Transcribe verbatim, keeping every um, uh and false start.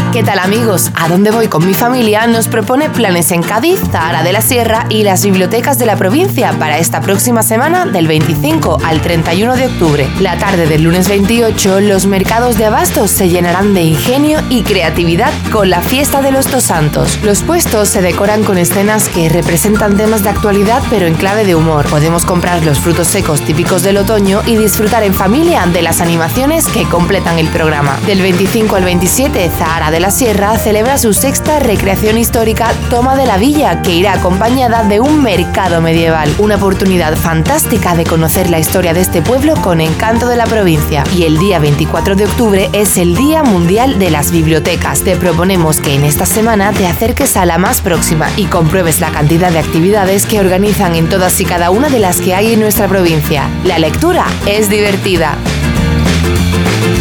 ¿Qué tal, amigos? ¿A dónde voy con mi familia? Nos propone planes en Cádiz, Zahara de la Sierra y las bibliotecas de la provincia para esta próxima semana del veinticinco al treinta y uno de octubre. La tarde del lunes veintiocho, los mercados de abastos se llenarán de ingenio y creatividad con la fiesta de los Tosantos. Los puestos se decoran con escenas que representan temas de actualidad pero en clave de humor. Podemos comprar los frutos secos típicos del otoño y disfrutar en familia de las animaciones que completan el programa. Del veinticinco al veintisiete, Zahara de la Sierra celebra su sexta recreación histórica Toma de la Villa, que irá acompañada de un mercado medieval. Una oportunidad fantástica de conocer la historia de este pueblo con encanto de la provincia. Y el día veinticuatro de octubre es el Día Mundial de las Bibliotecas. Te proponemos que en esta semana te acerques a la más próxima y compruebes la cantidad de actividades que organizan en todas y cada una de las que hay en nuestra provincia. La lectura es divertida.